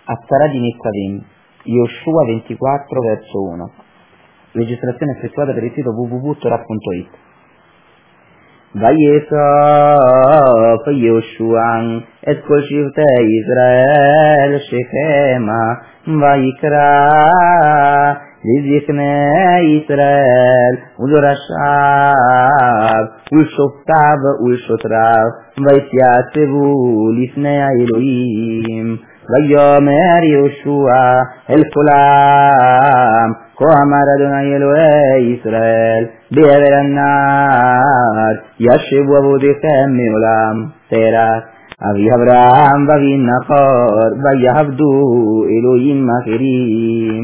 Astaradi Nikkavim, Yoshua 24 verso 1. Registrazione effettuata per il sito www.torah.it. Vayesaf Yoshuan et kol shivtei Israel shechema vayikra liziknei Israel udorashav ulshoftav ulshotrav vaytyasevu lifnei Elohim vayomer Yoshua el kolam כה אמר אדוני אלוהי ישראל בעבר הנהר ישבו עבודיכם מעולם תרח אבי אברהם ואבי נחור ויעבדו אלוהים אחרים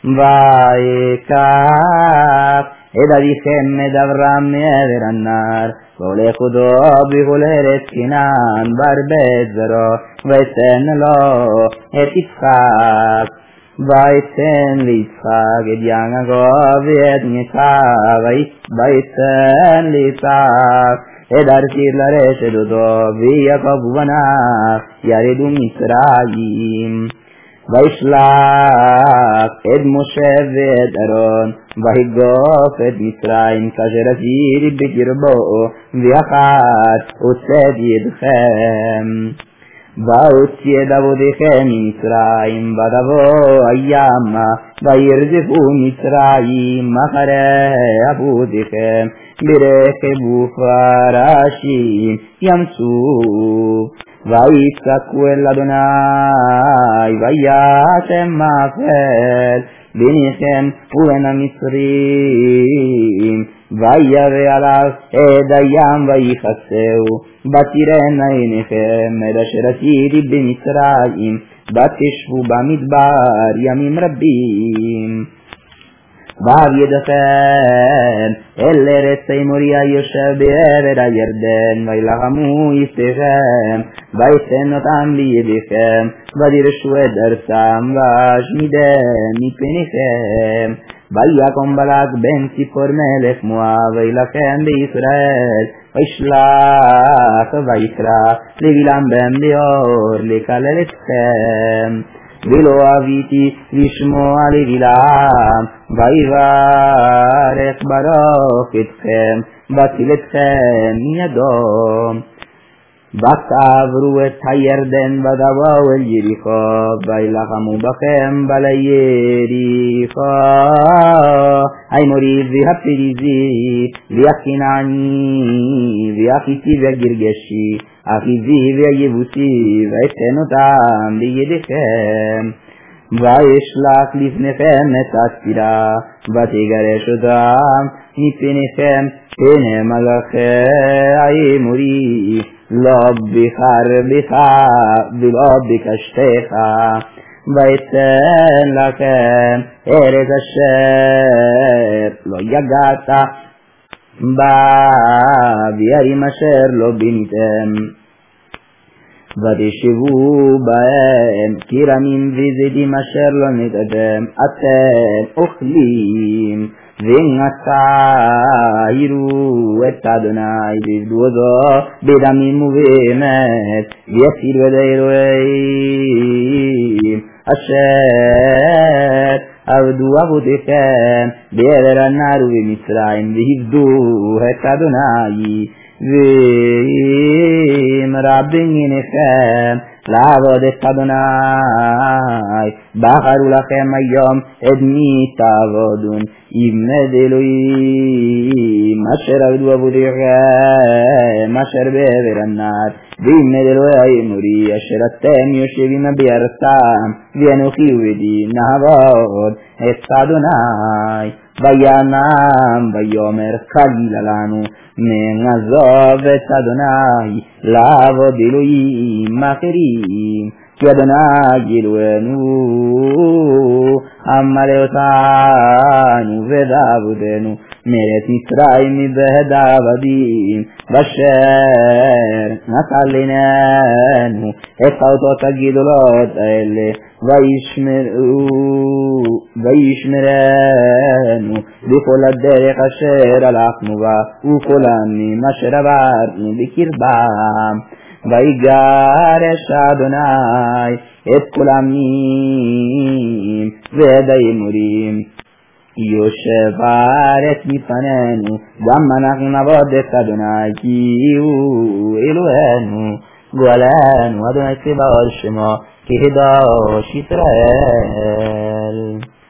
ויקח את אביכם את אברהם מעבר הנהר והולכו דו בכל ארץ כנען בהרבה זרעו ויתן לו את יצחק ויתן ליצחק את יעקב ואת עשיו ויתן ליצחק את ארצית לרשת אותו ויעקב ובניו ירדו מצרים וישלח את משה ואת אהרון ויגוף את מצרים כאשר עשיתי בקרבו ואחת הוצאתי אתכם והוציא את עבודיכם ממצרים ותבוא הימה וירדפו מצרים אחרי עבודיכם ברכב ופרשים ימצו ויצעקו אל אדוני וישם מפל ביניכם ובין המצרים וירא עליו את הים ויכסהו ותראינה עיניכם את אשר עשיתי במצרים ותשבו במדבר ימים רבים וידעתם אל ארץ האמורי היושב בעבר הירדן וילחמו איתכם ויתן אותם בידיכם ותירשו את ארצם והשמידם מפניכם ויקום בלק בן ציפור מלך מואב וילחם בישראל וישלח ויקרא לבלעם בן ביעור לקלל אתכם ולא אביתי לשמוע לבלעם ויברך ברוך אתכם והציל אתכם מידו ותעברו את הירדן ותבואו אל יריחו וילחמו בכם בלי יריחו האמורי והפריזי והכנעני והחיתי והגרגשי החיזי והיבוסי ואתן אותם בידיכם וישלח לפניכם את הספירה ותגרש אותם מפניכם פני מלאכי האמורי לא בחרבך ולא בקשתך ויתן לכם ארץ אשר לא יגעת בה וערים אשר לא בניתם ותשבו בהם כרמים וזיתים אשר לא נטעתם אתם אוכלים ונצערו את אדוני ועבדו אותו בדמים ובאמת ויצילו את האלוהים אשר עבדו אבותיכם בעבר הנהר ובמצרים ועבדו את אדוני ואם רבים עיניכם לעבוד את אדוני בחרו לכם היום את מי תעבודון אם את אלוהים אשר עבדו אבותיכם אשר בעבר הנהר ואם את אלוהי האמורי אשר אתם יושבים בארצם ואנוכי ובדי נעבוד את אדוני וינם ויאמר חלילה לנו נעזוב את אדוני לעבוד אלוהים אחרים כי אדוני אלוהינו המלא אותנו ודאבותנו מארץ מצרים מבית עבדים ואשר נטל עינינו את האותות הגדולות האלה וישמרנו בכל הדרך אשר הלכנו בה וכל העמים אשר עברנו בקרבם ויגרש אדוני את כל העמים ואת האמורים. יושב הארץ מפנינו, גם אנחנו נעבוד את אדוני, כי הוא אלוהינו, גואלנו, אדוני צבאות שמו, קדוש ישראל.